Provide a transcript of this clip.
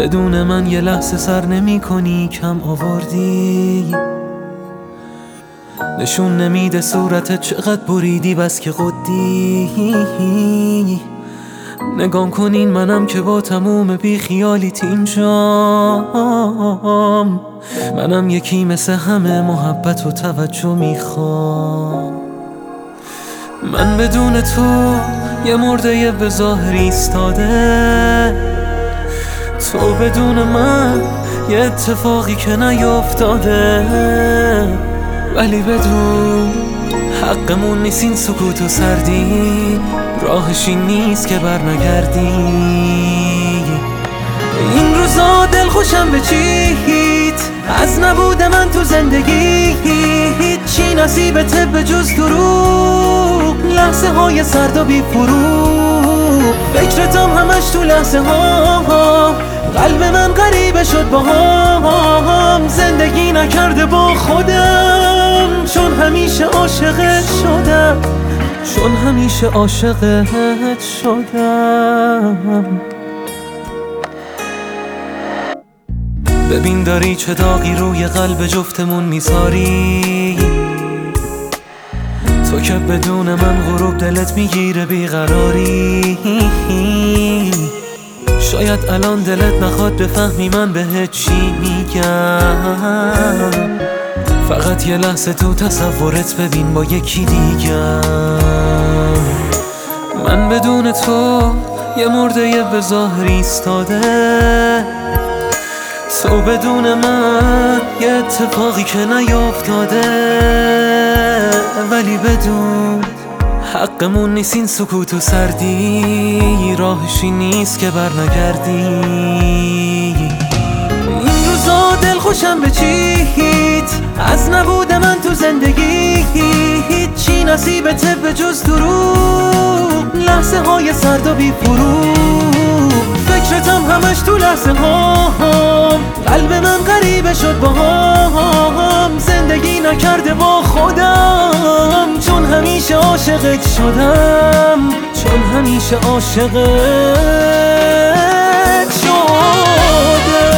بدون من یه لحظه سر نمی کنی، کم آوردی. نشون نمیده صورتت چقدر بریدی، بس که قدی. نگام کنین منم که با تموم بی خیالیت اینجام. منم یکی مثل همه محبت و توجه میخوام. من بدون تو یه مرده به ظاهر ایستاده، تو بدون من یه اتفاقی که نیافتاده. ولی بدون حقمون نیست این سکوت و سردی، راهش این نیست که بر نگردی. این روزا دل خوشم به چیت، از نبود من تو زندگی هیچی نصیبته به جز دروغ. لحظه های سرد و بی فروغ، فکرتم همش تو لحظه ها. قلب من غریبه شد با هم، زندگی نکرده با خودم. چون همیشه عاشقت شدم، چون همیشه عاشقت شدم. ببین داری چه داغی روی قلب جفتمون میذاری، تو که بدون من غروب دلت میگیره بیقراری. شاید الان دلت نخواد بفهمی من بهت چی میگم، فقط یه لحظه تو تصورت ببین با یکی دیگم. من بدون تو یه مرده به ظاهر ایستاده، تو بدون من یه اتفاقی که نیافتاده. ولی بدون حقمون نیست این سکوت و سردی، راهشی نیست که بر نگردی. این روزا دل خوشم به چیت، از نبود من تو زندگی هیچی نصیبته به جز دروغ. لحظه های سرد و بی فروغ، فکرتم همش تو لحظه ها. قلب من غریبه شد با هم، زندگی نکرده با خودم. چون همیشه عاشقت شدم، چون همیشه عاشقت شدم.